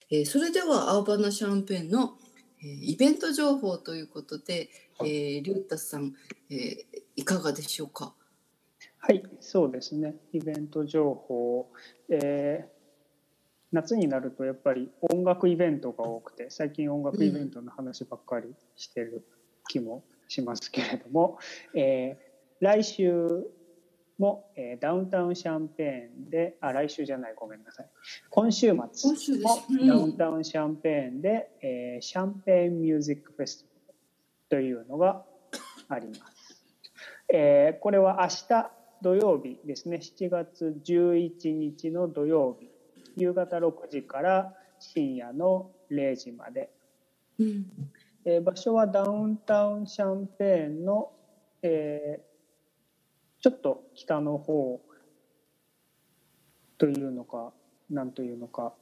それではアーバナシャンペーンの、イベント情報ということで、リュータさん、いかがでしょうか。 はい、そうですね。イベント情報、夏になるとやっぱり音楽イベントが多くて、最近音楽イベントの話ばっかりしてる気もしますけれども、来週も、ダウンタウンシャンペーンで、来週じゃない、ごめんなさい。今週末もダウンタウンシャンペーンで、シャンペーンミュージックフェスティバルというのがあります。これは明日土曜日ですね、7月11日の土曜日、夕方6時から深夜の0時まで。場所はダウンタウンシャンペーンの、ちょっと北の方というのか、なんというのか、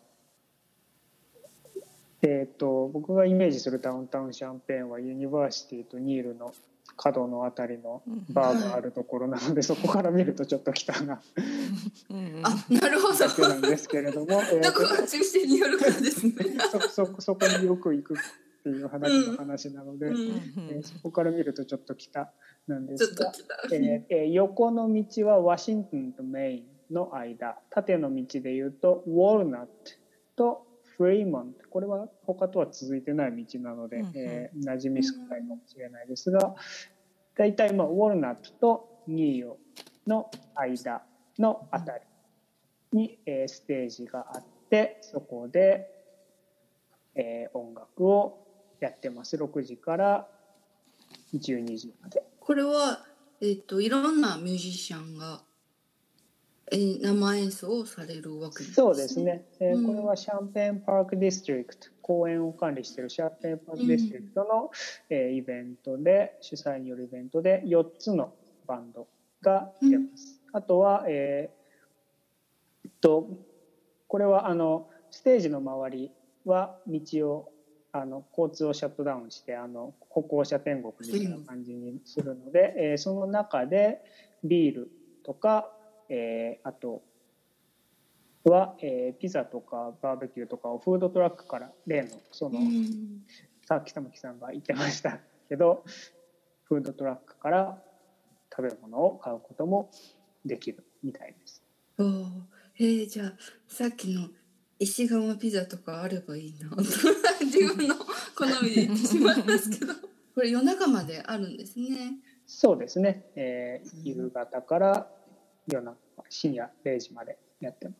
僕がイメージするダウンタウンシャンペーンはユニバーシティとニールの角のあたりのバーがあるところなので、そこから見るとちょっと北ななるほどだけなんですけれども、 どこが中心によるかですねそこによく行くっていう話なので、そこから見るとちょっと北なんですが、横の道はワシントンとメインの間、縦の道でいうとウォールナットとフレイモント、これは他とは続いてない道なので、馴染み少ないかもしれないですが、だいたいウォールナットとニーオの間のあたりに、ステージがあって、そこで、音楽をやってます。6時から12時まで。 これは、いろんなミュージシャンが生演奏をされるわけですね。 そうですね。これはシャンペーンパークディストリクト、公園を管理しているシャンペーンパークディストリクトの、イベントで、主催によるイベントで4つのバンドが出ます。あとは、これはステージの周りは道を交通をシャットダウンして歩行者天国みたいな感じにするので、その中でビールとか、あとは、ピザとかバーベキューとかをフードトラックから例の北牧さんが言ってましたけど、フードトラックから食べ物を買うこともできるみたいです。 じゃあさっきの石窯ピザとかあればいいな自分の好みで言ってしまいますけどこれ夜中まであるんですね。 そうですね、夕方から深夜0時までやってます。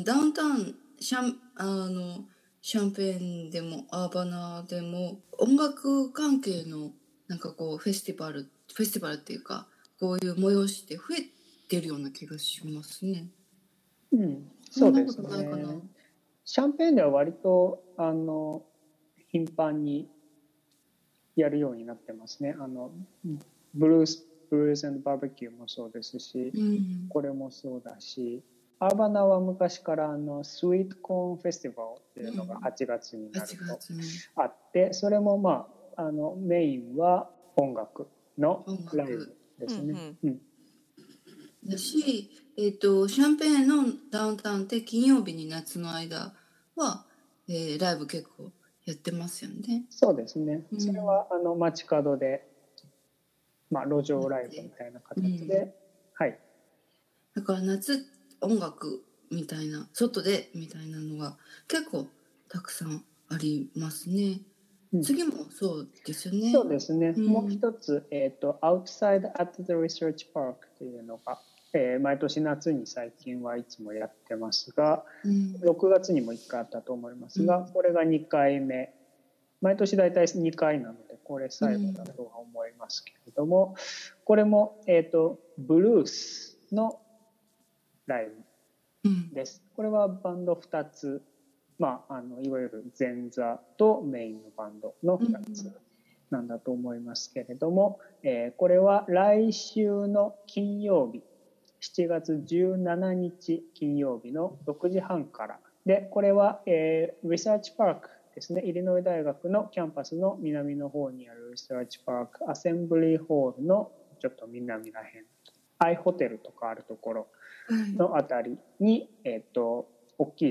ダウンタウンシャンペーンでもアーバナでも音楽関係のなんかこうフェスティバルっていうかこういう催しって増えてるような気がしますね。 そうですね。シャンペーンでは割と頻繁にやるようになってますね。ブルース&バーベキューもそうですし、これもそうだし、アーバナは昔からスイートコーンフェスティバルっていうのが8月になるとあって、それもメインは音楽のライブですね。 だし、シャンペーンのダウンタウンって金曜日に夏の間は、ライブ結構やってますよね。 そうですね。それは街角で、路上ライブみたいな形で、はい。 だから夏音楽みたいな外でみたいなのが結構たくさんありますね。次もそうですよね。 そうですね。もう一つ、Outside at the Research Park というのが、毎年夏に最近はいつもやってますが、6月にも1回あったと思いますが、これが2回目。毎年大体2回なので、これ最後だとは思いますけれども、これも、ブルースのライブです。これはバンド2つ。いわゆる前座とメインのバンドの2つなんだと思いますけれども、これは来週の金曜日、7月17日金曜日の6時半からで、これは、リサーチパークですね、イリノイ大学のキャンパスの南の方にあるリサーチパーク、アセンブリーホールのちょっと南らへん、アイホテルとかあるところのあたりに、大きい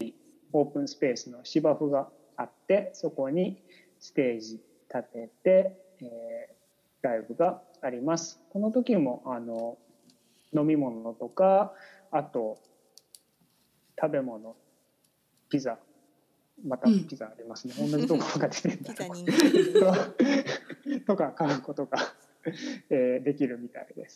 オープンスペースの芝生があって、そこにステージ立てて、ライブがあります。この時も飲み物とか、あと食べ物、ピザ、またピザありますね、同じところが出てるんだとか買うことができるみたいです。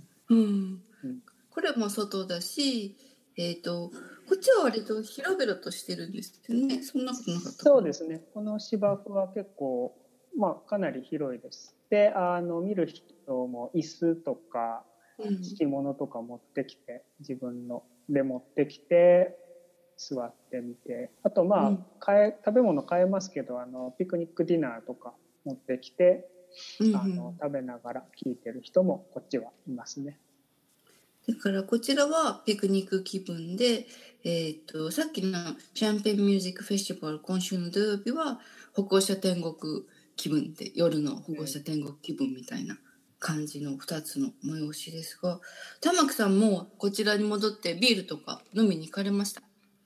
これも外だし、こっちは割と広々としてるんですよね。そんなことなかったかな。 そうですね。この芝生は結構、かなり広いです。で、見る人も椅子とか敷物とか持ってきて、自分ので持ってきて座ってみて、あと食べ物買えますけど、ピクニックディナーとか持ってきて、食べながら聴いてる人もこっちはいますね。 だからこちらはピクニック気分で、さっきのシャンペンミュージックフェスティバル、今週の土曜日は歩行者天国気分で、夜の歩行者天国気分みたいな感じの2つの催しですが、玉木さんもこちらに戻ってビールとか飲みに行かれました？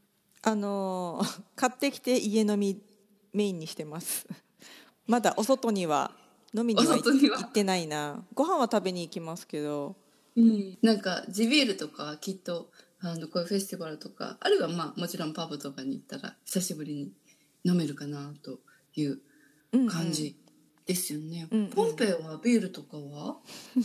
買ってきて家飲みメインにしてますまだお外には飲みには行ってないな。ご飯は食べに行きますけど、 なんか地ビールとかきっとこういうフェスティバルとか、あるいはもちろんパブとかに行ったら久しぶりに飲めるかなという感じですよね。ポンペイはビールとかは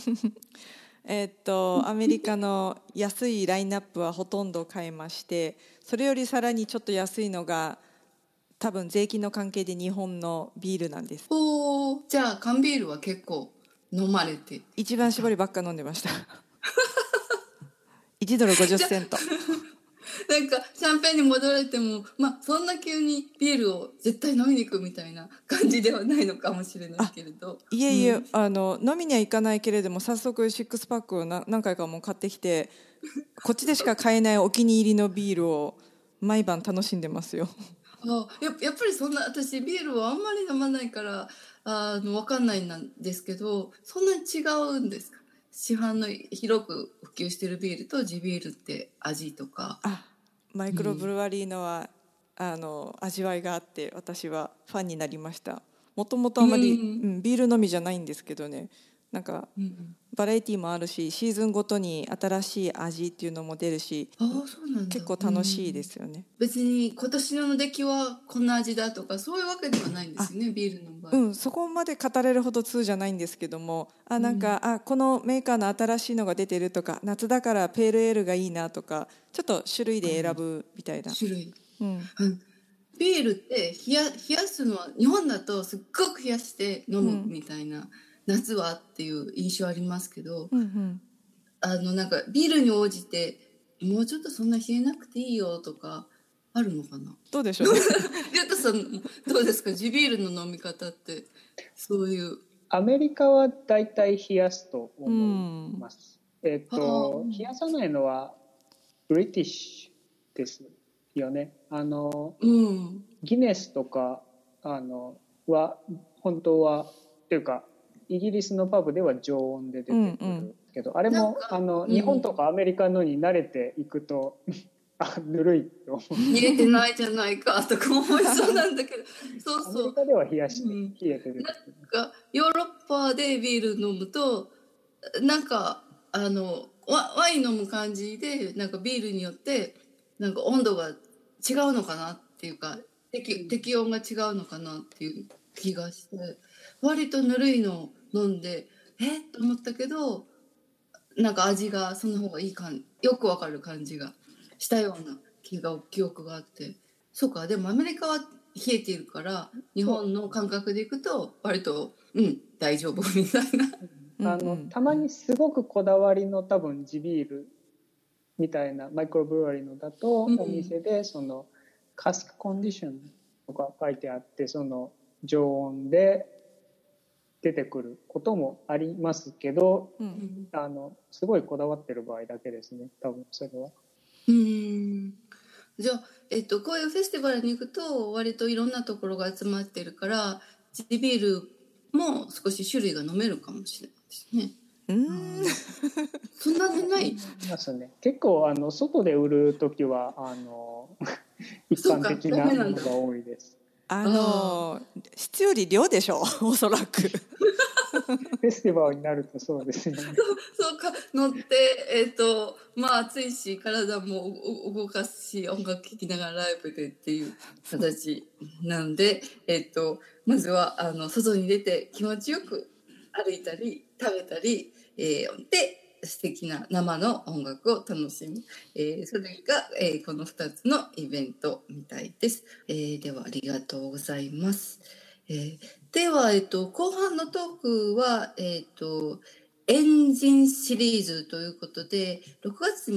アメリカの安いラインナップはほとんど買えまして、それよりさらにちょっと安いのが多分税金の関係で日本のビールなんです。 じゃあ缶ビールは結構飲まれて？ 一番搾りばっか飲んでました1ドル50セントなんかシャンペーンに戻られても、そんな急にビールを絶対飲みに行くみたいな感じではないのかもしれないけれど。 いえいえ、飲みには行かないけれども、早速シックスパックを何回かも買ってきて、こっちでしか買えないお気に入りのビールを毎晩楽しんでますよやっぱりそんな、私ビールをあんまり飲まないから分かんないんですけど、そんなに違うんですか？市販の広く普及してるビールと地ビールって味とか。 マイクロブルワリーのは、味わいがあって、私はファンになりました。もともとあまり、ビール飲みじゃないんですけどね、なんか、バラエティもあるし、シーズンごとに新しい味っていうのも出るし、 そうなんだ。 結構楽しいですよね。 別に今年の出来はこんな味だとかそういうわけではないんですよね、ビールの場合。 そこまで語れるほど通じゃないんですけども、なんか、このメーカーの新しいのが出てるとか、夏だからペールエールがいいなとか、ちょっと種類で選ぶみたいな。 種類。ビールって冷やすのは日本だとすっごく冷やして飲むみたいな、夏はっていう印象ありますけど、なんかビールに応じてもうちょっとそんな冷えなくていいよとかあるのかな。 どうでしょうねりょうたさんどうですか、地ビールの飲み方って。そういうアメリカはだいたい冷やすと思います。冷やさないのはブリティッシュですよね。ギネスとかは本当はっていうかイギリスのパブでは常温で出てくるけど、あれも日本とかアメリカのに慣れていくとぬるいと思う。 入れてないじゃないかとか思いそうなんだけどそうそう、 アメリカでは冷やして、冷えてる。 なんかヨーロッパでビール飲むとなんかワイン飲む感じで、なんかビールによってなんか温度が違うのかなっていうか、適温が違うのかなっていう気がして、割とぬるいの飲んでと思ったけど、なんか味がその方がいいよくわかる感じがしたような記憶があって、そうか。でもアメリカは冷えているから日本の感覚でいくと割と大丈夫みたいな。 たまにすごくこだわりの多分地ビールみたいなマイクロブルワリーのだと、お店でそのカスクコンディションとか書いてあって、その常温で出てくることもありますけど、すごいこだわってる場合だけですね、多分それは。 じゃあ、こういうフェスティバルに行くと割といろんなところが集まってるから、地ビールも少し種類が飲めるかもしれないですね。 そんなにない。 ますね。結構外で売るときは一般的なものが多いです。 質より量でしょおそらく。 フェスティバルになるとそうですね。 そうか乗ってまあ暑いし体も動かすし音楽聴きながらライブでっていう形なんでまずは外に出て気持ちよく歩いたり食べたり、で素敵な生の音楽を楽しむ、それが、この2つのイベントみたいです。ではありがとうございます。では、後半のトークは、エンジンシリーズということで、6月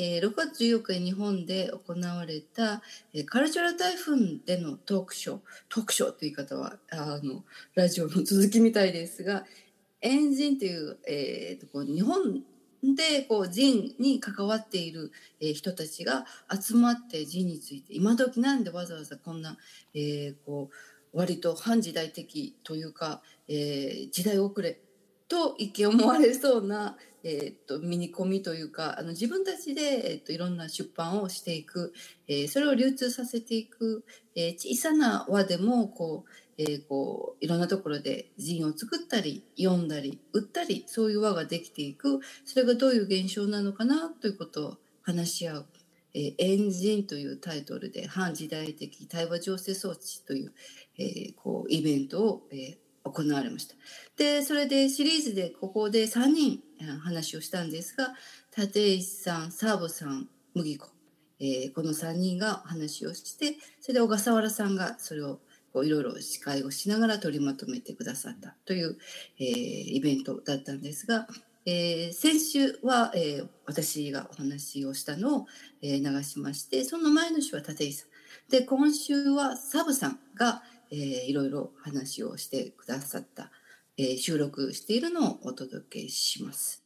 14日に日本で行われた、カルチャル台風でのトークショーという言い方はラジオの続きみたいですが、エンジンという、日本でジンに関わっている、人たちが集まってジンについて今時なんでわざわざこんな、割と反時代的というか、時代遅れと一見思われそうな、ミニコミというか自分たちで、いろんな出版をしていく、それを流通させていく、小さな輪でもいろんなところでジンを作ったり読んだり売ったりそういう輪ができていく、それがどういう現象なのかなということを話し合う、エンジンというタイトルで反時代的対話調整装置という、イベントを、行われました。でそれでシリーズでここで3人話をしたんですが、立石さん、サーボさん、麦子、この3人が話をして、それで小笠原さんがそれをいろいろ司会をしながら取りまとめてくださったという、イベントだったんですが、先週は、私がお話をしたのを、流しまして、その前の週は立石さんで、今週はサブさんが、いろいろ話をしてくださった、収録しているのをお届けします。